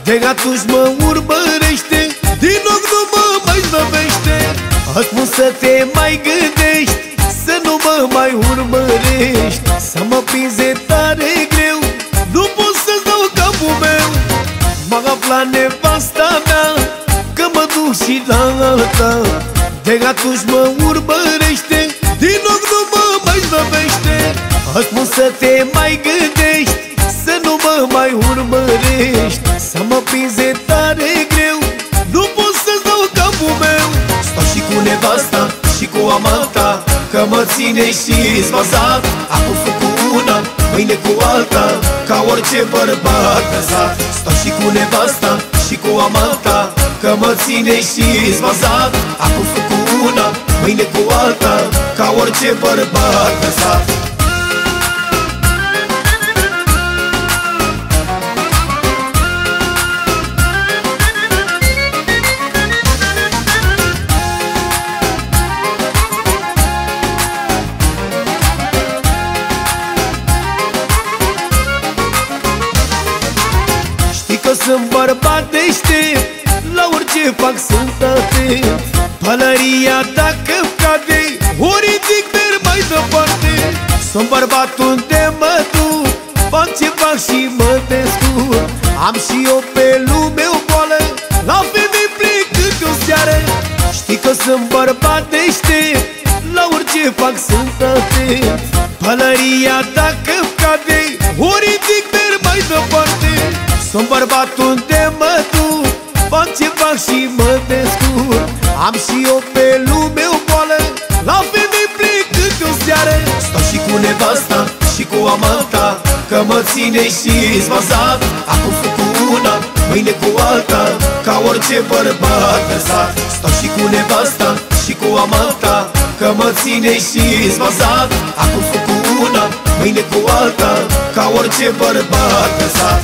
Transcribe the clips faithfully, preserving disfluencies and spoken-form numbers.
De atunci mă urmărește, din ochi nu mă mai slăbește. Îți spun să te mai gândești, să nu mă mai urmărești. Să mă prinzi e tare greu, nu pot să-ți dau capul meu. M-a aflat nevasta mea, că mă duc și la alta. De atunci mă urmărește, din ochi nu mă mai slăbește. Îți spun să te mai gândești, să nu mă mai urmărești. Să mă prinzi e tare greu, nu pot să-ți dau capul meu. Stau și cu nevasta și cu amanta, că mă ține și-s bazat. Acum fac cu una, mâine cu alta, ca orice bărbat lăsat. Stau și cu nevasta și cu amanta, că mă ține și-s bazat. Acum fac cu una, mâine cu alta, ca orice bărbat lăsat. Că sunt bărbat deștept, la orice fac sunt atent. Pălăria dacă-mi cade, o ridic merg mai departe. Sunt bărbat unde mă duc, fac ce fac și mă descurc. Am și eu pe lume o boală, la femei plec câte o seară. Știi că sunt bărbat deștept, la orice fac sunt atent. Pălăria dacă-mi cade, o ridic merg mai departe. Sunt bărbat unde mă duc, fac ce fac și mă descurc. Am și eu pe lume o boală, la femei plec câte o seară. Stau și cu nevasta și cu amanta, că mă ține și-s bazat. Acum fac cu una, mâine cu alta, ca orice bărbat lăsat. Stau și cu nevasta și cu amanta, că mă ține și-s bazat. Acum fac cu una, mâine cu alta, ca orice bărbat lăsat.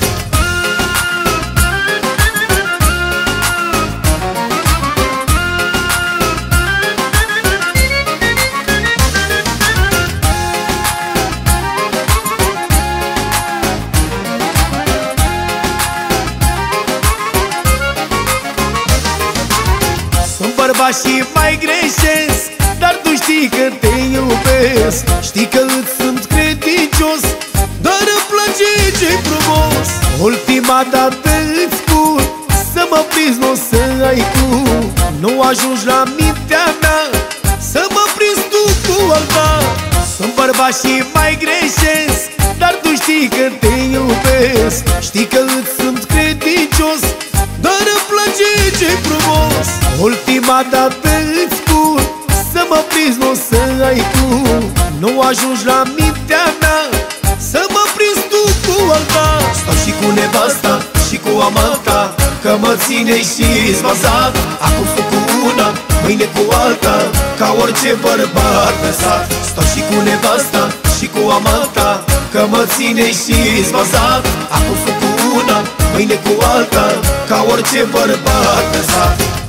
Bărbat și mai greșesc, dar tu știi că te iubesc. Știi că îți sunt credincios, dar îmi place ce-i frumos. Ultima dată îți spun, să mă prinzi n-o să ai tu. Nu ajungi la mintea mea, să mă prinzi tu cu alta. Sunt bărbat și mai greșesc, dar tu știi că te iubesc. Știi că îți sunt credincios, dar îmi place ce-i frumos. Ultima dată îți spun, să mă prinzi n-o să ai tu. Nu ajungi la mintea mea, să mă prinzi tu cu alta. Stau și cu nevasta și cu amanta, că mă ține și-s bazat. Acum fac cu una, mâine cu alta, ca orice bărbat lăsat. Stau și cu nevasta și cu amanta, că mă ține și-s bazat. Acum fac cu una, mâine cu alta, ca orice bărbat lăsat.